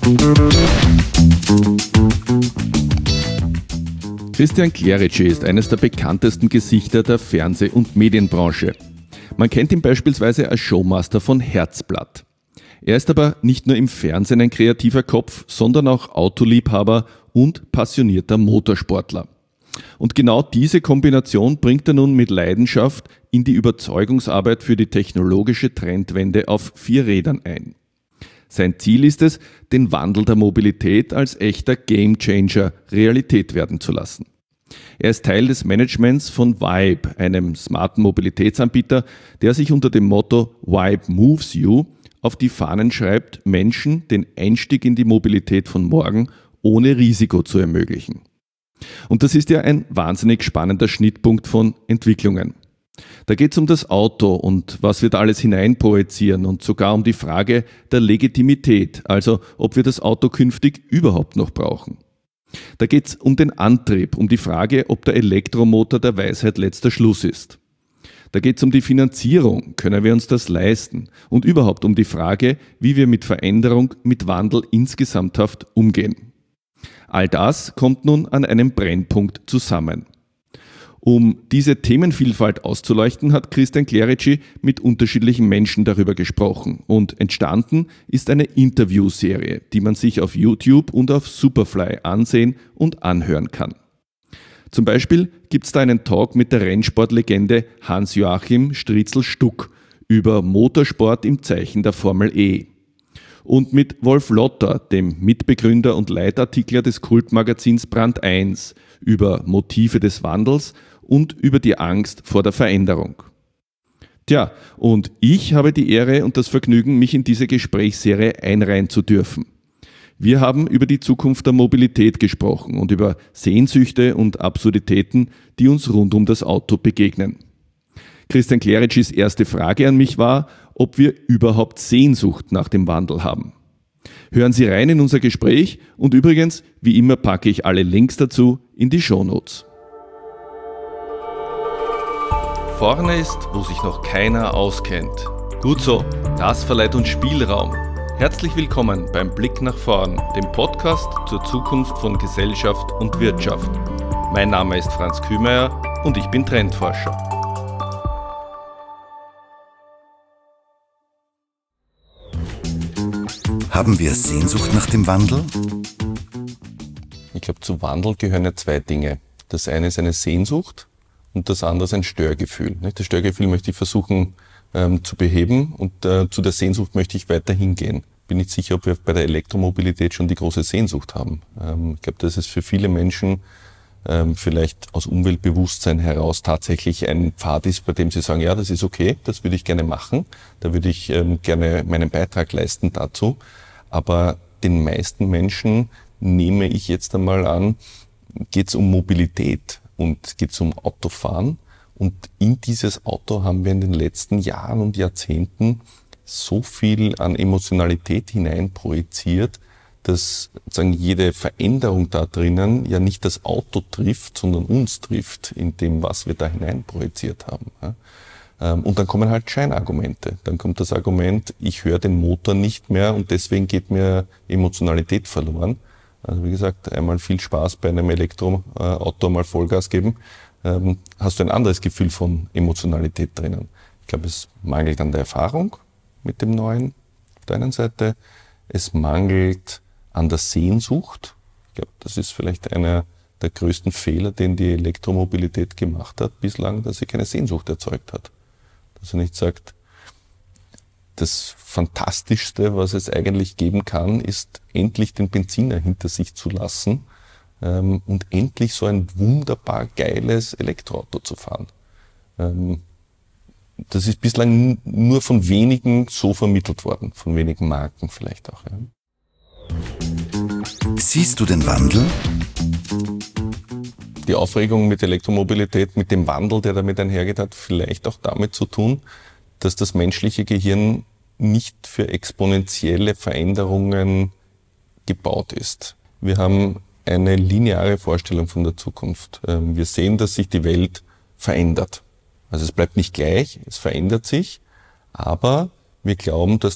Christian Clerici ist eines der bekanntesten Gesichter der Fernseh- und Medienbranche. Man kennt ihn beispielsweise als Showmaster von Herzblatt. Er ist aber nicht nur im Fernsehen ein kreativer Kopf, sondern auch Autoliebhaber und passionierter Motorsportler. Und genau diese Kombination bringt er nun mit Leidenschaft in die Überzeugungsarbeit für die technologische Trendwende auf 4 Rädern ein. Sein Ziel ist es, den Wandel der Mobilität als echter Gamechanger Realität werden zu lassen. Er ist Teil des Managements von Vibe, einem smarten Mobilitätsanbieter, der sich unter dem Motto Vibe Moves You auf die Fahnen schreibt, Menschen den Einstieg in die Mobilität von morgen ohne Risiko zu ermöglichen. Und das ist ja ein wahnsinnig spannender Schnittpunkt von Entwicklungen. Da geht es um das Auto und was wir da alles hineinprojizieren und sogar um die Frage der Legitimität, also ob wir das Auto künftig überhaupt noch brauchen. Da geht es um den Antrieb, um die Frage, ob der Elektromotor der Weisheit letzter Schluss ist. Da geht es um die Finanzierung, können wir uns das leisten? Und überhaupt um die Frage, wie wir mit Veränderung, mit Wandel insgesamthaft umgehen. All das kommt nun an einem Brennpunkt zusammen. Um diese Themenvielfalt auszuleuchten, hat Christian Clerici mit unterschiedlichen Menschen darüber gesprochen und entstanden ist eine Interviewserie, die man sich auf YouTube und auf Superfly ansehen und anhören kann. Zum Beispiel gibt es da einen Talk mit der Rennsportlegende Hans-Joachim Striezel-Stuck über Motorsport im Zeichen der Formel E. Und mit Wolf Lotter, dem Mitbegründer und Leitartikler des Kultmagazins Brand 1, über Motive des Wandels und über die Angst vor der Veränderung. Tja, und ich habe die Ehre und das Vergnügen, mich in diese Gesprächsserie einreihen zu dürfen. Wir haben über die Zukunft der Mobilität gesprochen und über Sehnsüchte und Absurditäten, die uns rund um das Auto begegnen. Christian Clericis erste Frage an mich war, ob wir überhaupt Sehnsucht nach dem Wandel haben. Hören Sie rein in unser Gespräch und übrigens, wie immer packe ich alle Links dazu in die Shownotes. Vorne ist, wo sich noch keiner auskennt. Gut so, das verleiht uns Spielraum. Herzlich willkommen beim Blick nach vorn, dem Podcast zur Zukunft von Gesellschaft und Wirtschaft. Mein Name ist Franz Kühmeier und ich bin Trendforscher. Haben wir Sehnsucht nach dem Wandel? Ich glaube, zu Wandel gehören ja 2 Dinge. Das eine ist eine Sehnsucht und das andere ist ein Störgefühl. Das Störgefühl möchte ich versuchen zu beheben und zu der Sehnsucht möchte ich weiter hingehen. Bin nicht sicher, ob wir bei der Elektromobilität schon die große Sehnsucht haben. Ich glaube, dass es für viele Menschen vielleicht aus Umweltbewusstsein heraus tatsächlich ein Pfad ist, bei dem sie sagen, ja, das ist okay, das würde ich gerne machen, da würde ich gerne meinen Beitrag leisten dazu. Aber den meisten Menschen, nehme ich jetzt einmal an, geht es um Mobilität und geht es um Autofahren. Und in dieses Auto haben wir in den letzten Jahren und Jahrzehnten so viel an Emotionalität hineinprojiziert, dass sozusagen jede Veränderung da drinnen ja nicht das Auto trifft, sondern uns trifft in dem, was wir da hineinprojiziert haben. Und dann kommen halt Scheinargumente. Dann kommt das Argument, ich höre den Motor nicht mehr und deswegen geht mir Emotionalität verloren. Also wie gesagt, einmal viel Spaß bei einem Elektroauto, mal Vollgas geben, hast du ein anderes Gefühl von Emotionalität drinnen. Ich glaube, es mangelt an der Erfahrung mit dem Neuen auf der einen Seite. Es mangelt an der Sehnsucht. Ich glaube, das ist vielleicht einer der größten Fehler, den die Elektromobilität gemacht hat bislang, dass sie keine Sehnsucht erzeugt hat. Dass er nicht sagt, das Fantastischste, was es eigentlich geben kann, ist endlich den Benziner hinter sich zu lassen und endlich so ein wunderbar geiles Elektroauto zu fahren. Das ist bislang nur von wenigen so vermittelt worden, von wenigen Marken vielleicht auch. Ja. Siehst du den Wandel? Die Aufregung mit Elektromobilität, mit dem Wandel, der damit einhergeht, hat vielleicht auch damit zu tun, dass das menschliche Gehirn nicht für exponentielle Veränderungen gebaut ist. Wir haben eine lineare Vorstellung von der Zukunft. Wir sehen, dass sich die Welt verändert. Also es bleibt nicht gleich, es verändert sich, aber wir glauben, dass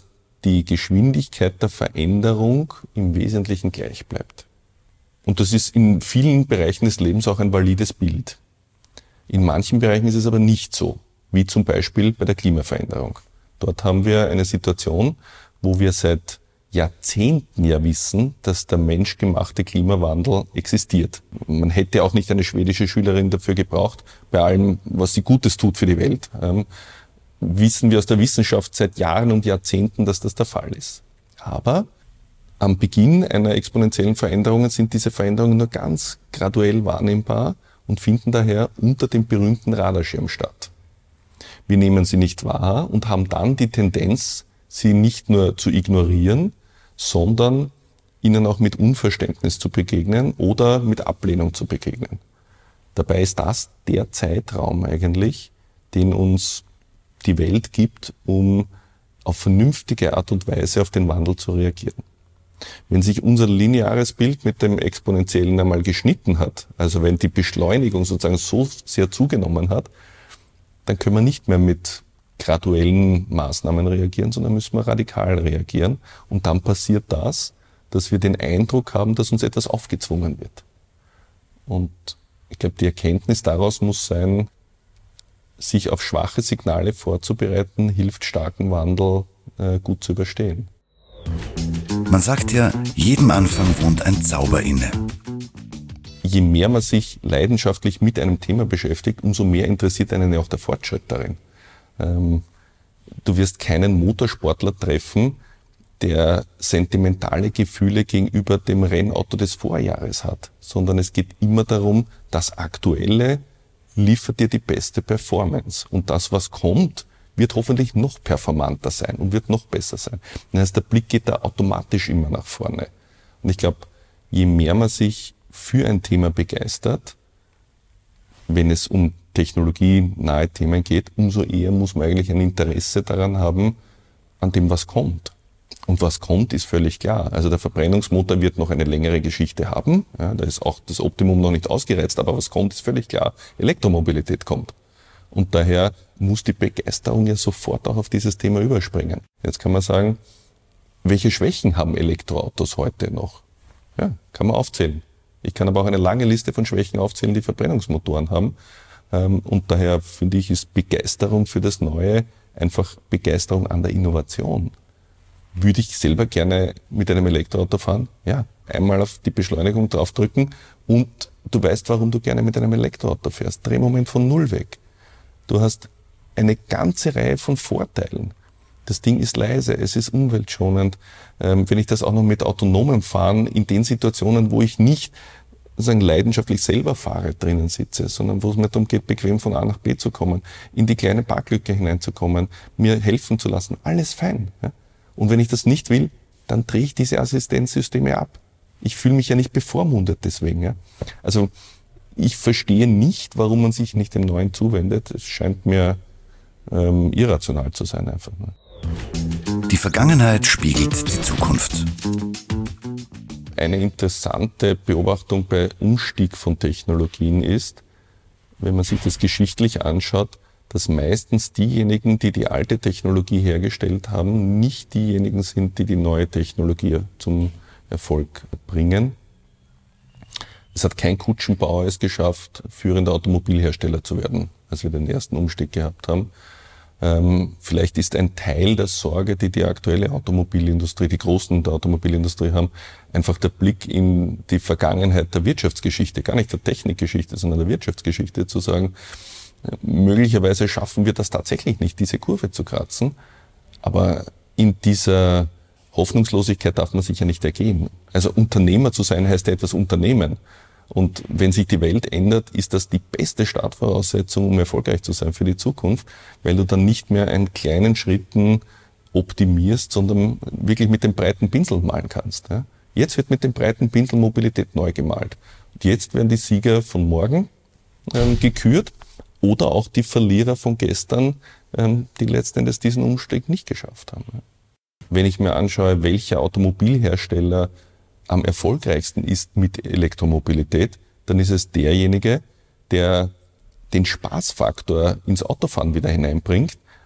die Geschwindigkeit der Veränderung im Wesentlichen gleich bleibt. Und das ist in vielen Bereichen des Lebens auch ein valides Bild. In manchen Bereichen ist es aber nicht so, wie zum Beispiel bei der Klimaveränderung. Dort haben wir eine Situation, wo wir seit Jahrzehnten ja wissen, dass der menschgemachte Klimawandel existiert. Man hätte auch nicht eine schwedische Schülerin dafür gebraucht, bei allem, was sie Gutes tut für die Welt. Wissen wir aus der Wissenschaft seit Jahren und Jahrzehnten, dass das der Fall ist. Aber am Beginn einer exponentiellen Veränderung sind diese Veränderungen nur ganz graduell wahrnehmbar und finden daher unter dem berühmten Radarschirm statt. Wir nehmen sie nicht wahr und haben dann die Tendenz, sie nicht nur zu ignorieren, sondern ihnen auch mit Unverständnis zu begegnen oder mit Ablehnung zu begegnen. Dabei ist das der Zeitraum eigentlich, den uns die Welt gibt, um auf vernünftige Art und Weise auf den Wandel zu reagieren. Wenn sich unser lineares Bild mit dem Exponentiellen einmal geschnitten hat, also wenn die Beschleunigung sozusagen so sehr zugenommen hat, dann können wir nicht mehr mit graduellen Maßnahmen reagieren, sondern müssen wir radikal reagieren. Und dann passiert das, dass wir den Eindruck haben, dass uns etwas aufgezwungen wird. Und ich glaube, die Erkenntnis daraus muss sein, sich auf schwache Signale vorzubereiten, hilft starken Wandel gut zu überstehen. Man sagt ja, jedem Anfang wohnt ein Zauber inne. Je mehr man sich leidenschaftlich mit einem Thema beschäftigt, umso mehr interessiert einen ja auch der Fortschritt darin. Du wirst keinen Motorsportler treffen, der sentimentale Gefühle gegenüber dem Rennauto des Vorjahres hat, sondern es geht immer darum, das Aktuelle liefert dir die beste Performance. Und das, was kommt, wird hoffentlich noch performanter sein und wird noch besser sein. Das heißt, der Blick geht da automatisch immer nach vorne. Und ich glaube, je mehr man sich für ein Thema begeistert, wenn es um technologienahe Themen geht, umso eher muss man eigentlich ein Interesse daran haben, an dem, was kommt. Und was kommt, ist völlig klar. Also der Verbrennungsmotor wird noch eine längere Geschichte haben. Ja, da ist auch das Optimum noch nicht ausgereizt, aber was kommt, ist völlig klar. Elektromobilität kommt. Und daher muss die Begeisterung ja sofort auch auf dieses Thema überspringen. Jetzt kann man sagen, welche Schwächen haben Elektroautos heute noch? Ja, kann man aufzählen. Ich kann aber auch eine lange Liste von Schwächen aufzählen, die Verbrennungsmotoren haben. Und daher finde ich, ist Begeisterung für das Neue einfach Begeisterung an der Innovation. Würde ich selber gerne mit einem Elektroauto fahren? Ja, einmal auf die Beschleunigung draufdrücken und du weißt, warum du gerne mit einem Elektroauto fährst. Drehmoment von 0 weg. Du hast eine ganze Reihe von Vorteilen. Das Ding ist leise, es ist umweltschonend. Wenn ich das auch noch mit autonomem Fahren in den Situationen, wo ich nicht leidenschaftlich selber fahre, drinnen sitze, sondern wo es mir darum geht, bequem von A nach B zu kommen, in die kleine Parklücke hineinzukommen, mir helfen zu lassen, alles fein. Ja? Und wenn ich das nicht will, dann drehe ich diese Assistenzsysteme ab. Ich fühle mich ja nicht bevormundet deswegen. Ja? Also ich verstehe nicht, warum man sich nicht dem Neuen zuwendet. Es scheint mir irrational zu sein einfach. Ne? Die Vergangenheit spiegelt die Zukunft. Eine interessante Beobachtung bei Umstieg von Technologien ist, wenn man sich das geschichtlich anschaut, dass meistens diejenigen, die die alte Technologie hergestellt haben, nicht diejenigen sind, die die neue Technologie zum Erfolg bringen. Es hat kein Kutschenbauer es geschafft, führender Automobilhersteller zu werden, als wir den ersten Umstieg gehabt haben. Vielleicht ist ein Teil der Sorge, die die aktuelle Automobilindustrie, die Großen der Automobilindustrie haben, einfach der Blick in die Vergangenheit der Wirtschaftsgeschichte, gar nicht der Technikgeschichte, sondern der Wirtschaftsgeschichte, zu sagen, möglicherweise schaffen wir das tatsächlich nicht, diese Kurve zu kratzen. Aber in dieser Hoffnungslosigkeit darf man sich ja nicht ergehen. Also Unternehmer zu sein heißt ja etwas unternehmen. Und wenn sich die Welt ändert, ist das die beste Startvoraussetzung, um erfolgreich zu sein für die Zukunft, weil du dann nicht mehr in kleinen Schritten optimierst, sondern wirklich mit dem breiten Pinsel malen kannst. Jetzt wird mit dem breiten Pinsel Mobilität neu gemalt. Und jetzt werden die Sieger von morgen gekürt oder auch die Verlierer von gestern, die letzten Endes diesen Umstieg nicht geschafft haben. Wenn ich mir anschaue, welcher Automobilhersteller am erfolgreichsten ist mit Elektromobilität, dann ist es derjenige, der den Spaßfaktor ins Autofahren wieder hineinbringt,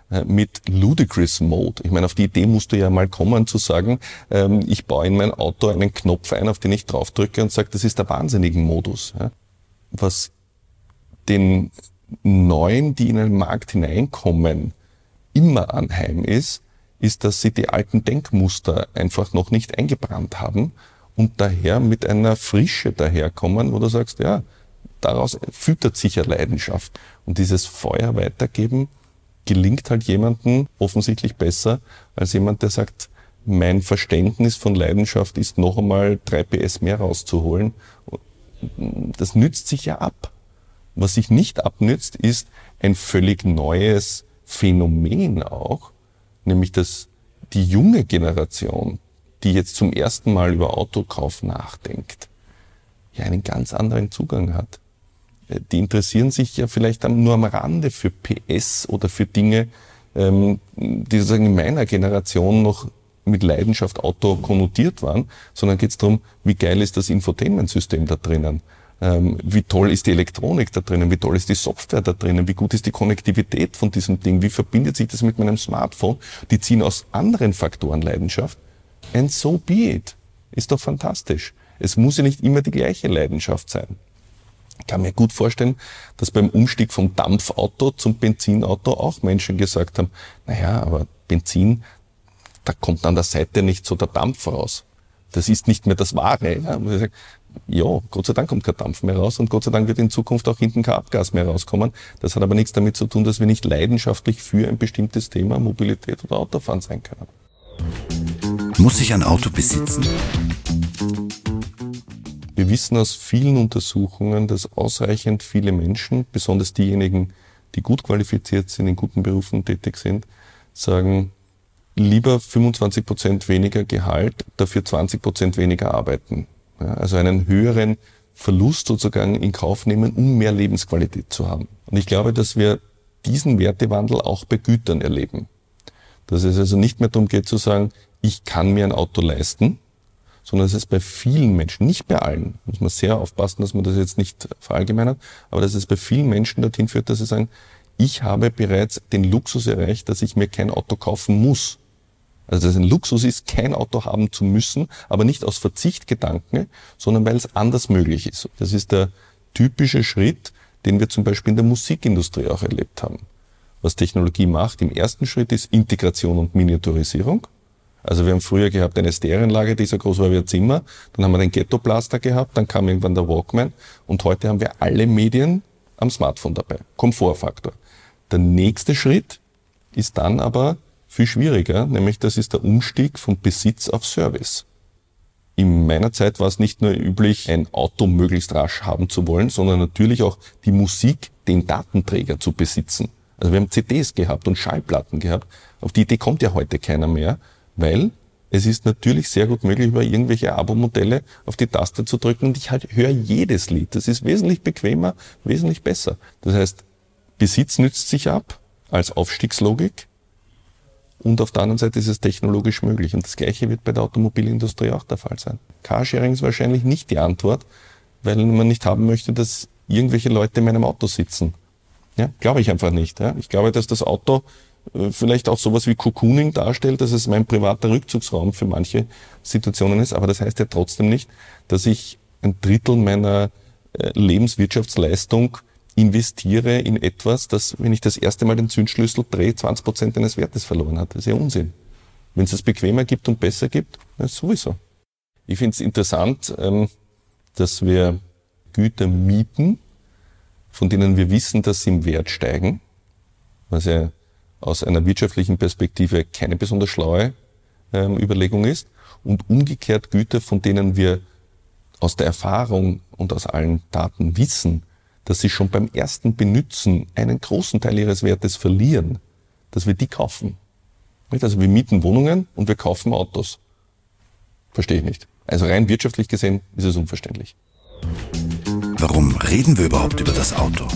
mit Ludicrous Mode. Ich meine, auf die Idee musst du ja mal kommen zu sagen, ich baue in mein Auto einen Knopf ein, auf den ich draufdrücke und sage, das ist der wahnsinnigen Modus. Was den Neuen, die in den Markt hineinkommen, immer anheim ist, dass sie die alten Denkmuster einfach noch nicht eingebrannt haben und daher mit einer Frische daherkommen, wo du sagst, ja, daraus füttert sich ja Leidenschaft. Und dieses Feuer weitergeben gelingt halt jemandem offensichtlich besser als jemand, der sagt, mein Verständnis von Leidenschaft ist noch einmal 3 PS mehr rauszuholen. Das nützt sich ja ab. Was sich nicht abnützt, ist ein völlig neues Phänomen auch, nämlich dass die junge Generation, die jetzt zum ersten Mal über Autokauf nachdenkt, ja einen ganz anderen Zugang hat. Die interessieren sich ja vielleicht nur am Rande für PS oder für Dinge, die sozusagen in meiner Generation noch mit Leidenschaft Auto konnotiert waren, sondern geht es darum, wie geil ist das Infotainment-System da drinnen, wie toll ist die Elektronik da drinnen, wie toll ist die Software da drinnen, wie gut ist die Konnektivität von diesem Ding, wie verbindet sich das mit meinem Smartphone. Die ziehen aus anderen Faktoren Leidenschaft. And so be it. Ist doch fantastisch. Es muss ja nicht immer die gleiche Leidenschaft sein. Ich kann mir gut vorstellen, dass beim Umstieg vom Dampfauto zum Benzinauto auch Menschen gesagt haben, naja, aber Benzin, da kommt an der Seite nicht so der Dampf raus. Das ist nicht mehr das Wahre. Ja, Gott sei Dank kommt kein Dampf mehr raus und Gott sei Dank wird in Zukunft auch hinten kein Abgas mehr rauskommen. Das hat aber nichts damit zu tun, dass wir nicht leidenschaftlich für ein bestimmtes Thema Mobilität oder Autofahren sein können. Muss ich ein Auto besitzen? Wir wissen aus vielen Untersuchungen, dass ausreichend viele Menschen, besonders diejenigen, die gut qualifiziert sind, in guten Berufen tätig sind, sagen, lieber 25% weniger Gehalt, dafür 20% weniger arbeiten. Ja, also einen höheren Verlust sozusagen in Kauf nehmen, um mehr Lebensqualität zu haben. Und ich glaube, dass wir diesen Wertewandel auch bei Gütern erleben. Dass es also nicht mehr darum geht zu sagen, ich kann mir ein Auto leisten, sondern dass es bei vielen Menschen, nicht bei allen, muss man sehr aufpassen, dass man das jetzt nicht verallgemeinert, aber dass es bei vielen Menschen dorthin führt, dass sie sagen, ich habe bereits den Luxus erreicht, dass ich mir kein Auto kaufen muss. Also dass es ein Luxus ist, kein Auto haben zu müssen, aber nicht aus Verzichtgedanken, sondern weil es anders möglich ist. Das ist der typische Schritt, den wir zum Beispiel in der Musikindustrie auch erlebt haben. Was Technologie macht, im ersten Schritt ist Integration und Miniaturisierung. Also wir haben früher gehabt eine Stereoanlage, die so groß war wie ein Zimmer, dann haben wir den Ghetto-Blaster gehabt, dann kam irgendwann der Walkman und heute haben wir alle Medien am Smartphone dabei. Komfortfaktor. Der nächste Schritt ist dann aber viel schwieriger, nämlich das ist der Umstieg von Besitz auf Service. In meiner Zeit war es nicht nur üblich, ein Auto möglichst rasch haben zu wollen, sondern natürlich auch die Musik, den Datenträger zu besitzen. Also wir haben CDs gehabt und Schallplatten gehabt. Auf die Idee kommt ja heute keiner mehr, weil es ist natürlich sehr gut möglich, über irgendwelche Abo-Modelle auf die Taste zu drücken und ich höre jedes Lied. Das ist wesentlich bequemer, wesentlich besser. Das heißt, Besitz nützt sich ab als Aufstiegslogik. Und auf der anderen Seite ist es technologisch möglich. Und das Gleiche wird bei der Automobilindustrie auch der Fall sein. Carsharing ist wahrscheinlich nicht die Antwort, weil man nicht haben möchte, dass irgendwelche Leute in meinem Auto sitzen. Ja, glaube ich einfach nicht. Ja. Ich glaube, dass das Auto vielleicht auch sowas wie Cocooning darstellt, dass es mein privater Rückzugsraum für manche Situationen ist. Aber das heißt ja trotzdem nicht, dass ich ein Drittel meiner Lebenswirtschaftsleistung investiere in etwas, das, wenn ich das erste Mal den Zündschlüssel drehe, 20% eines Wertes verloren hat. Das ist ja Unsinn. Wenn es bequemer gibt und besser gibt, dann sowieso. Ich finde es interessant, dass wir Güter mieten, von denen wir wissen, dass sie im Wert steigen, was ja aus einer wirtschaftlichen Perspektive keine besonders schlaue Überlegung ist, und umgekehrt Güter, von denen wir aus der Erfahrung und aus allen Daten wissen, dass sie schon beim ersten Benutzen einen großen Teil ihres Wertes verlieren, dass wir die kaufen. Also wir mieten Wohnungen und wir kaufen Autos. Verstehe ich nicht. Also rein wirtschaftlich gesehen ist es unverständlich. Warum reden wir überhaupt über das Auto?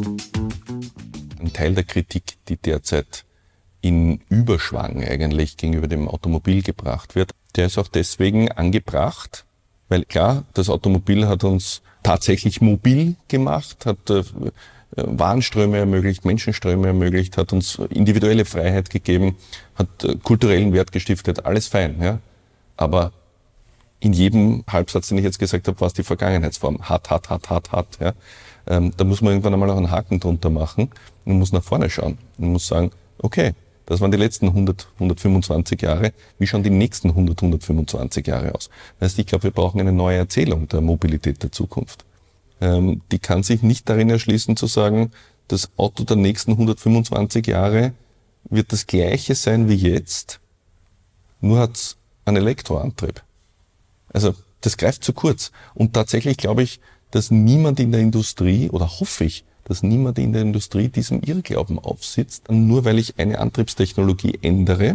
Ein Teil der Kritik, die derzeit in Überschwang eigentlich gegenüber dem Automobil gebracht wird, der ist auch deswegen angebracht, weil klar, das Automobil hat uns tatsächlich mobil gemacht, hat Warenströme ermöglicht, Menschenströme ermöglicht, hat uns individuelle Freiheit gegeben, hat kulturellen Wert gestiftet, alles fein. Ja? Aber in jedem Halbsatz, den ich jetzt gesagt habe, war es die Vergangenheitsform. Hat. Ja? Da muss man irgendwann einmal auch einen Haken drunter machen und muss nach vorne schauen. Man muss sagen, okay, das waren die letzten 125 Jahre. Wie schauen die nächsten 125 Jahre aus? Das heißt, ich glaube, wir brauchen eine neue Erzählung der Mobilität der Zukunft. Die kann sich nicht darin erschließen zu sagen, das Auto der nächsten 125 Jahre wird das gleiche sein wie jetzt, nur hat es einen Elektroantrieb. Also das greift zu kurz. Und tatsächlich glaube ich, dass niemand in der Industrie, oder hoffe ich, dass niemand in der Industrie diesem Irrglauben aufsitzt, nur weil ich eine Antriebstechnologie ändere,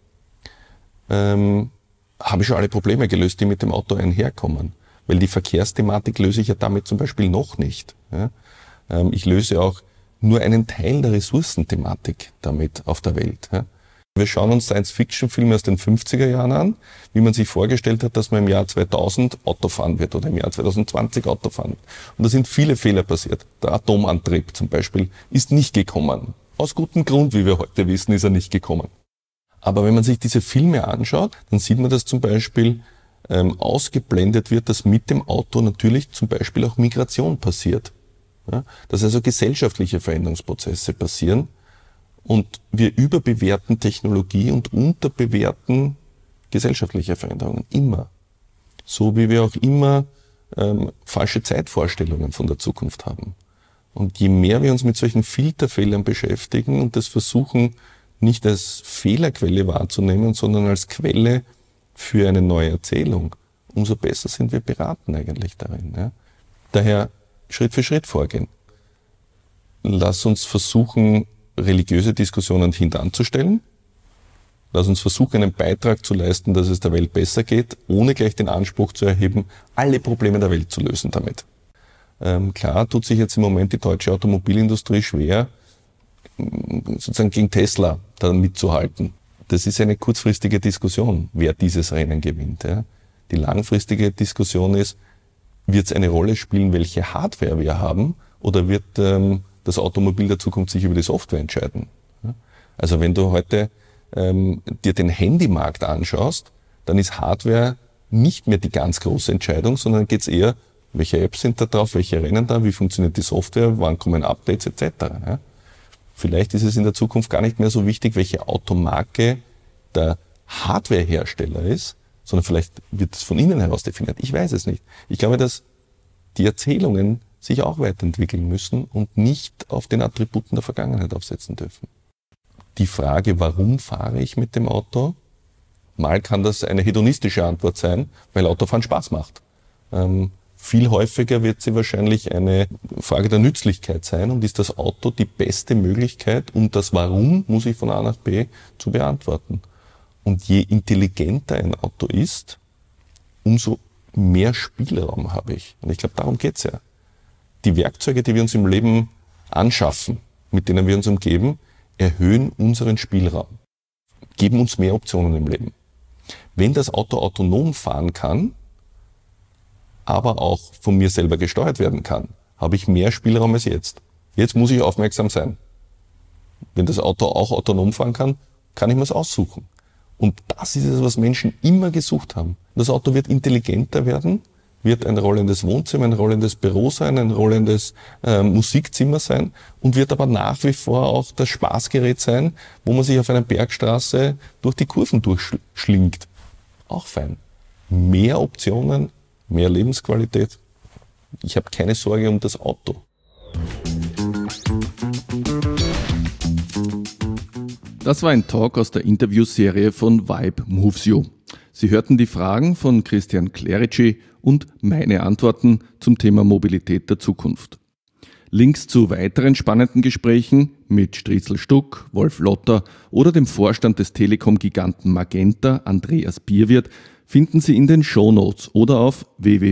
habe ich schon alle Probleme gelöst, die mit dem Auto einherkommen. Weil die Verkehrsthematik löse ich ja damit zum Beispiel noch nicht. Ja? Ich löse auch nur einen Teil der Ressourcenthematik damit auf der Welt. Ja? Wir schauen uns Science-Fiction-Filme aus den 50er Jahren an, wie man sich vorgestellt hat, dass man im Jahr 2000 Auto fahren wird oder im Jahr 2020 Auto fahren wird. Und da sind viele Fehler passiert. Der Atomantrieb zum Beispiel ist nicht gekommen. Aus gutem Grund, wie wir heute wissen, ist er nicht gekommen. Aber wenn man sich diese Filme anschaut, dann sieht man, dass zum Beispiel ausgeblendet wird, dass mit dem Auto natürlich zum Beispiel auch Migration passiert. Ja? Dass also gesellschaftliche Veränderungsprozesse passieren. Und wir überbewerten Technologie und unterbewerten gesellschaftliche Veränderungen. Immer. So wie wir auch immer falsche Zeitvorstellungen von der Zukunft haben. Und je mehr wir uns mit solchen Filterfehlern beschäftigen und das versuchen, nicht als Fehlerquelle wahrzunehmen, sondern als Quelle für eine neue Erzählung, umso besser sind wir beraten eigentlich darin. Ja? Daher Schritt für Schritt vorgehen. Lass uns versuchen, religiöse Diskussionen hintanzustellen. Lass uns versuchen, einen Beitrag zu leisten, dass es der Welt besser geht, ohne gleich den Anspruch zu erheben, alle Probleme der Welt zu lösen damit. Klar tut sich jetzt im Moment die deutsche Automobilindustrie schwer, sozusagen gegen Tesla da mitzuhalten. Das ist eine kurzfristige Diskussion, wer dieses Rennen gewinnt. Ja. Die langfristige Diskussion ist, wird es eine Rolle spielen, welche Hardware wir haben, oder wird das Automobil der Zukunft sich über die Software entscheiden? Ja. Also wenn du heute dir den Handymarkt anschaust, dann ist Hardware nicht mehr die ganz große Entscheidung, sondern geht es eher, welche Apps sind da drauf, welche rennen da, wie funktioniert die Software, wann kommen Updates etc. Ja. Vielleicht ist es in der Zukunft gar nicht mehr so wichtig, welche Automarke der Hardwarehersteller ist, sondern vielleicht wird es von innen heraus definiert. Ich weiß es nicht. Ich glaube, dass die Erzählungen sich auch weiterentwickeln müssen und nicht auf den Attributen der Vergangenheit aufsetzen dürfen. Die Frage, warum fahre ich mit dem Auto? Mal kann das eine hedonistische Antwort sein, weil Autofahren Spaß macht. Viel häufiger wird sie wahrscheinlich eine Frage der Nützlichkeit sein und ist das Auto die beste Möglichkeit, um das Warum, muss ich von A nach B, zu beantworten. Und je intelligenter ein Auto ist, umso mehr Spielraum habe ich. Und ich glaube, darum geht's ja. Die Werkzeuge, die wir uns im Leben anschaffen, mit denen wir uns umgeben, erhöhen unseren Spielraum, geben uns mehr Optionen im Leben. Wenn das Auto autonom fahren kann, aber auch von mir selber gesteuert werden kann, habe ich mehr Spielraum als jetzt. Jetzt muss ich aufmerksam sein. Wenn das Auto auch autonom fahren kann, kann ich mir es aussuchen. Und das ist es, was Menschen immer gesucht haben. Das Auto wird intelligenter werden, wird ein rollendes Wohnzimmer, ein rollendes Büro sein, ein rollendes Musikzimmer sein und wird aber nach wie vor auch das Spaßgerät sein, wo man sich auf einer Bergstraße durch die Kurven durchschlingt. Auch fein. Mehr Optionen, mehr Lebensqualität. Ich habe keine Sorge um das Auto. Das war ein Talk aus der Interviewserie von Vibe Moves You. Sie hörten die Fragen von Christian Clerici und meine Antworten zum Thema Mobilität der Zukunft. Links zu weiteren spannenden Gesprächen mit Striezel Stuck, Wolf Lotter oder dem Vorstand des Telekom-Giganten Magenta, Andreas Bierwirth, finden Sie in den Shownotes oder auf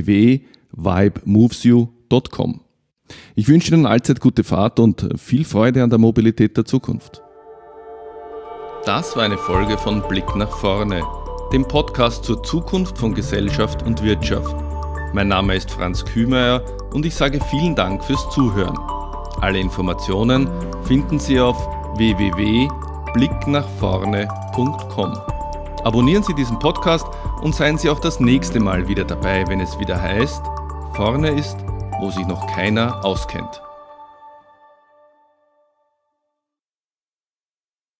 www.vibemovesyou.com. Ich wünsche Ihnen allzeit gute Fahrt und viel Freude an der Mobilität der Zukunft. Das war eine Folge von Blick nach vorne, dem Podcast zur Zukunft von Gesellschaft und Wirtschaft. Mein Name ist Franz Kühmeier und ich sage vielen Dank fürs Zuhören. Alle Informationen finden Sie auf www.blicknachvorne.com. Abonnieren Sie diesen Podcast und seien Sie auch das nächste Mal wieder dabei, wenn es wieder heißt, vorne ist, wo sich noch keiner auskennt.